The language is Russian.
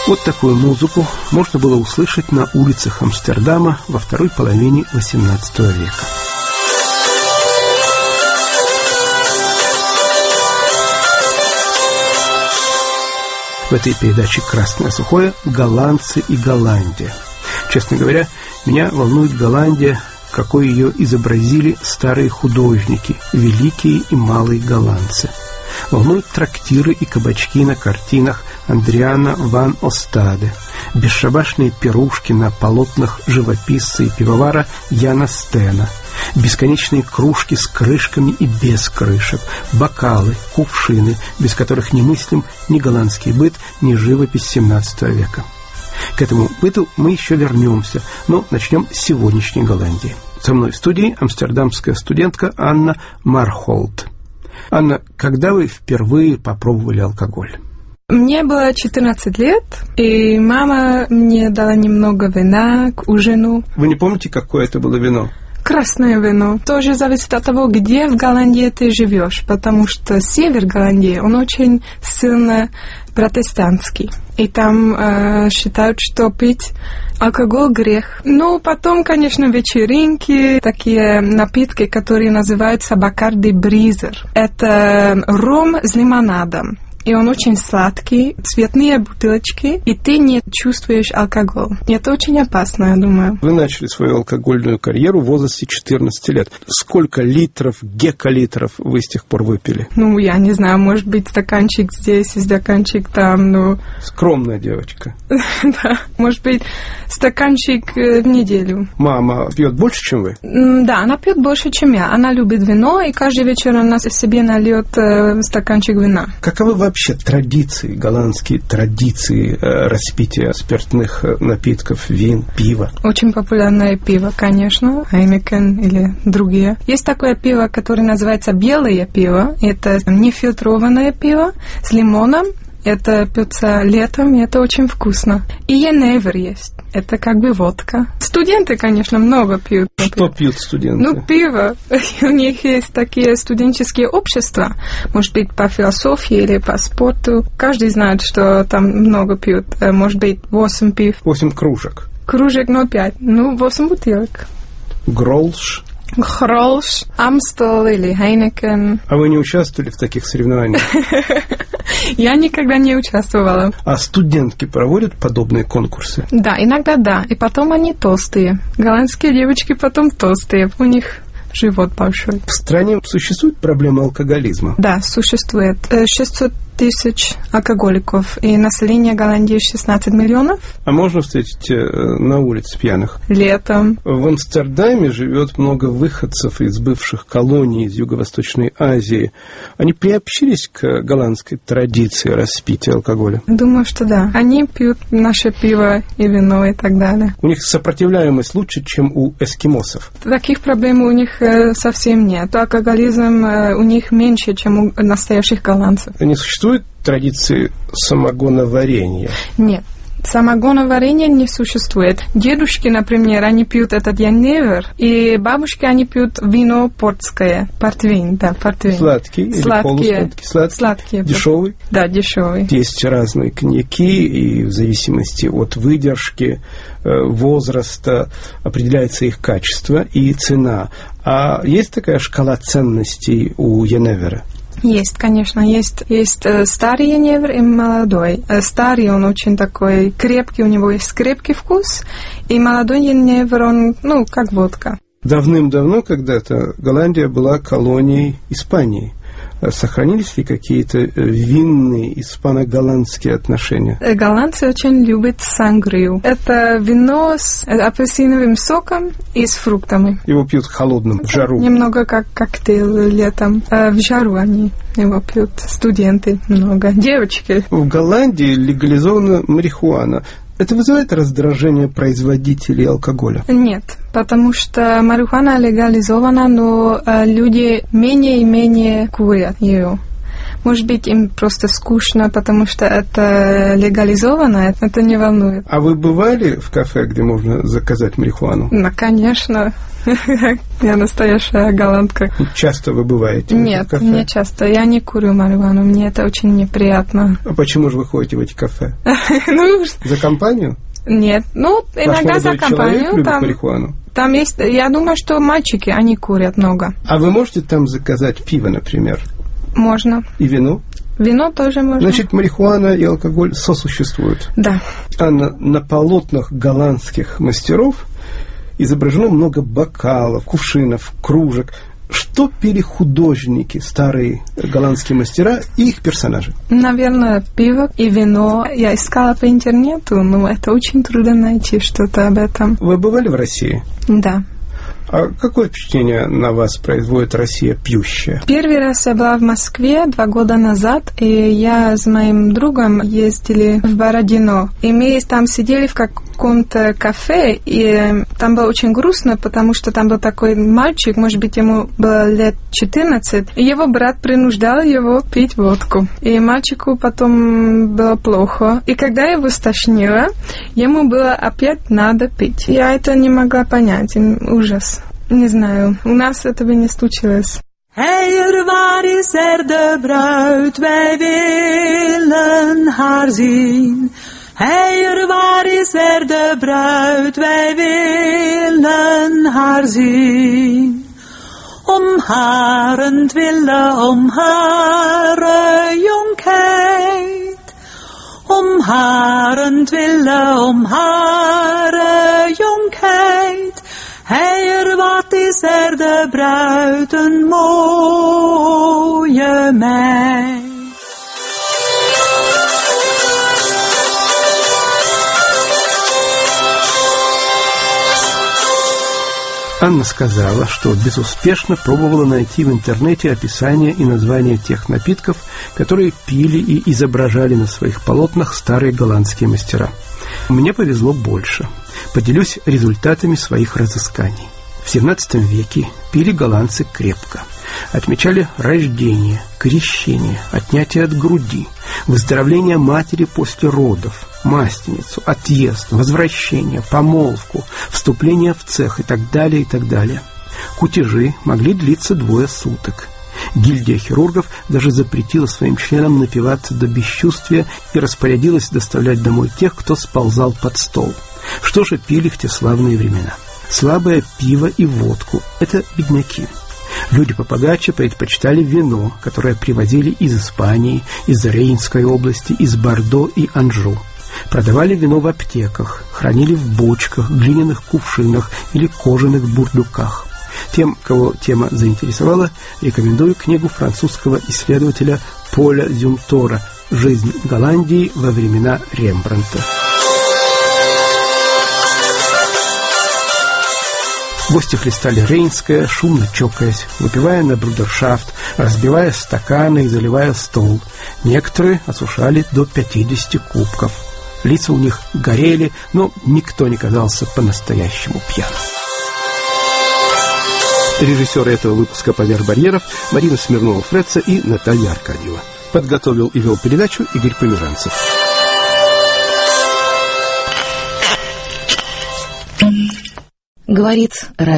Вот такую музыку можно было услышать на улицах Амстердама во второй половине XVIII века. В этой передаче «Красное сухое» голландцы и Голландия. Честно говоря, меня волнует Голландия, какой ее изобразили старые художники, великие и малые голландцы. Волнуют трактиры и кабачки на картинах Андриана ван Остаде, бесшабашные пирушки на полотнах живописца и пивовара Яна Стена, бесконечные кружки с крышками и без крышек, бокалы, кувшины, без которых не мыслим ни голландский быт, ни живопись XVII века. К этому быту мы еще вернемся, но начнем с сегодняшней Голландии. Со мной в студии амстердамская студентка Анна Мархолд. Анна, когда вы впервые попробовали алкоголь? Мне было 14 лет, и мама мне дала немного вина к ужину. Вы не помните, какое это было вино? Красное вино. Тоже зависит от того, где в Голландии ты живешь, потому что север Голландии, он очень сильно протестантский. И там считают, что пить алкоголь грех. Ну, потом, конечно, вечеринки, такие напитки, которые называются Бакарди Бризер. Это ром с лимонадом. И он очень сладкий, цветные бутылочки, и ты не чувствуешь алкоголь. И это очень опасно, я думаю. Вы начали свою алкогольную карьеру в возрасте 14 лет. Сколько литров, гекалитров вы с тех пор выпили? Ну, я не знаю, может быть, стаканчик здесь и стаканчик там, ну... Скромная девочка. Да, может быть, стаканчик в неделю. Мама пьет больше, чем вы? Да, она пьет больше, чем я. Она любит вино, и каждый вечер она себе нальет стаканчик вина. Каковы вообще традиции, голландские традиции распития спиртных напитков, вин, пива? Очень популярное пиво, конечно, Хайнекен или другие. Есть такое пиво, которое называется белое пиво. Это нефильтрованное пиво с лимоном. Это пьется летом, и это очень вкусно. И еневер есть. Это как бы водка. Студенты, конечно, много пьют. Что пьют студенты? Ну, пиво. У них есть такие студенческие общества. Может быть, по философии или по спорту. Каждый знает, что там много пьют. Может быть, 8 пив. 8 кружек. Кружек, но 5. Ну, 8 бутылок. Гролш. Гролш, Амстел или Хайнекен. А вы не участвовали в таких соревнованиях? Я никогда не участвовала. А студентки проводят подобные конкурсы? Да, иногда да. И потом они толстые. Голландские девочки потом толстые. У них живот большой. В стране существует проблема алкоголизма? Да, существует. 600 тысяч алкоголиков. И население Голландии 16 миллионов. А можно встретить на улице пьяных? Летом. В Амстердаме живет много выходцев из бывших колоний из Юго-Восточной Азии. Они приобщились к голландской традиции распития алкоголя? Думаю, что да. Они пьют наше пиво и вино и так далее. У них сопротивляемость лучше, чем у эскимосов? Таких проблем у них совсем нет. Алкоголизм у них меньше, чем у настоящих голландцев. Не существует традиции самогоноварения? Нет. Самогоноварения не существует. Дедушки, например, они пьют этот яневер, и бабушки, они пьют вино портское, портвейн, да, портвейн. Сладкий или полусладкий? Сладкие. Дешевый? Да, дешевый. Есть разные коньяки, и в зависимости от выдержки, возраста определяется их качество и цена. А есть такая шкала ценностей у яневера? Есть, конечно, есть старый яневер и молодой. Старый, он очень такой крепкий, у него есть крепкий вкус, и молодой яневер, он, ну, как водка. Давным-давно когда-то Голландия была колонией Испании. Сохранились ли какие-то винные испано-голландские отношения? Голландцы очень любят сангрию. Это вино с апельсиновым соком и с фруктами. Его пьют холодным, в жару. Немного как коктейль летом. В жару они его пьют. Студенты много. Девочки. В Голландии легализована марихуана. Это вызывает раздражение производителей алкоголя? Нет, потому что марихуана легализована, но люди менее и менее курят ее. Может быть, им просто скучно, потому что это легализовано, это не волнует. А вы бывали в кафе, где можно заказать марихуану? Ну, конечно. Я настоящая голландка. Часто вы бываете? Нет, не часто. Я не курю марихуану, мне это очень неприятно. А почему же вы ходите в эти кафе? За компанию? Нет, иногда за компанию. Там марихуану? Там есть, я думаю, что мальчики, они курят много. А вы можете там заказать пиво, например? Можно. И вино? Вино тоже можно. Значит, марихуана и алкоголь сосуществуют. Да. А на полотнах голландских мастеров изображено много бокалов, кувшинов, кружек. Что пили художники, старые голландские мастера и их персонажи? Наверное, пиво и вино. Я искала по интернету, но это очень трудно найти что-то об этом. Вы бывали в России? Да. А какое впечатление на вас производит Россия пьющая? Первый раз я была в Москве 2 года назад, и я с моим другом ездили в Бородино. И мы там сидели в каком-то кафе, и там было очень грустно, потому что там был такой мальчик, может быть, ему было лет 14, и его брат принуждал его пить водку. И мальчику потом было плохо. И когда его стошнило, ему было опять надо пить. Я это не могла понять. Ужас. Не знаю, у нас этого не случилось. Heier, waar is de bruid? Wij willen haar zien. Heier, waar is de bruid? Wij willen haar zien. Om harentwille, om haar jonkheid. Om harentwille, om haar jonkheid. Heier, wat is de bruid, een mooie meid. Анна сказала, что безуспешно пробовала найти в интернете описание и название тех напитков, которые пили и изображали на своих полотнах старые голландские мастера. Мне повезло больше. Поделюсь результатами своих разысканий. В XVII веке пили голландцы крепко. Отмечали рождение, крещение, отнятие от груди, выздоровление матери после родов, масленицу, отъезд, возвращение, помолвку, вступление в цех и так далее, и так далее. Кутежи могли длиться 2 суток. Гильдия хирургов даже запретила своим членам напиваться до бесчувствия и распорядилась доставлять домой тех, кто сползал под стол. Что же пили в те славные времена? Слабое пиво и водку – это бедняки. Люди побогаче предпочитали вино, которое привозили из Испании, из Рейнской области, из Бордо и Анжу. Продавали вино в аптеках, хранили в бочках, глиняных кувшинах или кожаных бурдюках. Тем, кого тема заинтересовала, рекомендую книгу французского исследователя Поля Зюмтора «Жизнь Голландии во времена Рембрандта». Гости хлестали Рейнское, шумно чокаясь, выпивая на брудершафт, разбивая стаканы и заливая стол. Некоторые осушали до 50 кубков. Лица у них горели, но никто не казался по-настоящему пьяным. Режиссеры этого выпуска «Поверх барьеров» Марина Смирнова-Фреца и Наталья Аркадьева. Подготовил и вел передачу Игорь Померанцев. Говорит